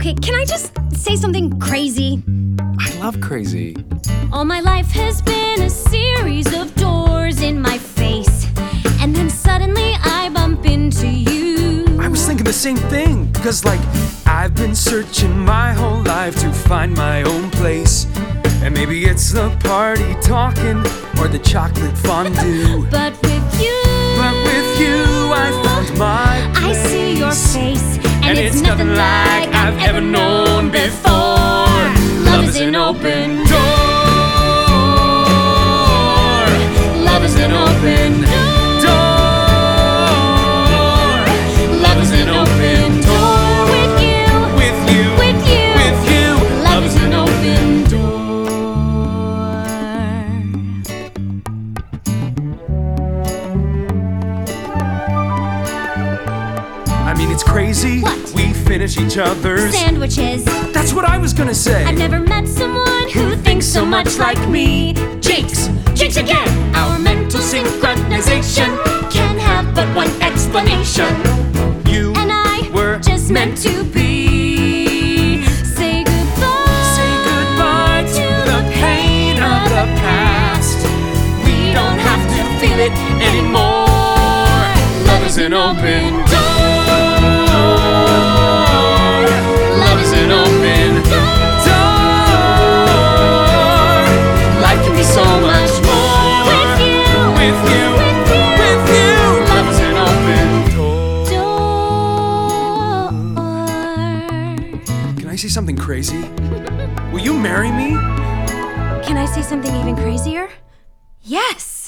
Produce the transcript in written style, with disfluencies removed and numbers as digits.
Okay, can I just say something crazy? I love crazy. All my life has been a series of doors in my face, and then suddenly I bump into you. I was thinking the same thing, because I've been searching my whole life to find my own place. And maybe it's the party talking or the chocolate fondue. But with you I found my place. I see your face, and it's nothing like I've ever known before. Love is an open door. Love is an open door. Love is an open door. With you, love is an open door. I mean, it's crazy. What? We finish each other's Sandwiches. That's what I was gonna say. I've never met someone who thinks so much like me. Jinx again. Our mental synchronization can have but one explanation. You And I were just meant to be. Say goodbye. Say goodbye to the pain of the past. We don't have to feel it anymore. Love is an open door. Love is an open door. Life can be so much more with you. Love is an open door. Can I say something crazy? Will you marry me? Can I say something even crazier? Yes!